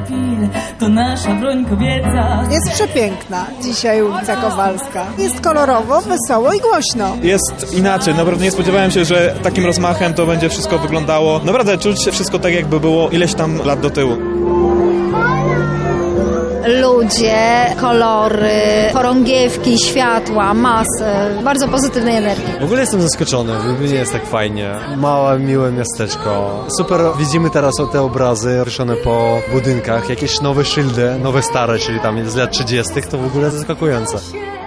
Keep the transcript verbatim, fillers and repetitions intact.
Pil to nasza broń kobieca. Jest przepiękna dzisiaj ulica Kowalska. Jest kolorowo, wesoło i głośno. Jest inaczej, naprawdę nie spodziewałem się, że takim rozmachem to będzie wszystko wyglądało. Naprawdę czuć się wszystko tak, jakby było ileś tam lat do tyłu. Ludzie, kolory, chorągiewki, światła, masy, bardzo pozytywnej energii. W ogóle jestem zaskoczony, nie jest tak fajnie. Małe, miłe miasteczko. Super, widzimy teraz te obrazy wieszone po budynkach, jakieś nowe szyldy, nowe stare, czyli tam z lat trzydziestych, to w ogóle zaskakujące.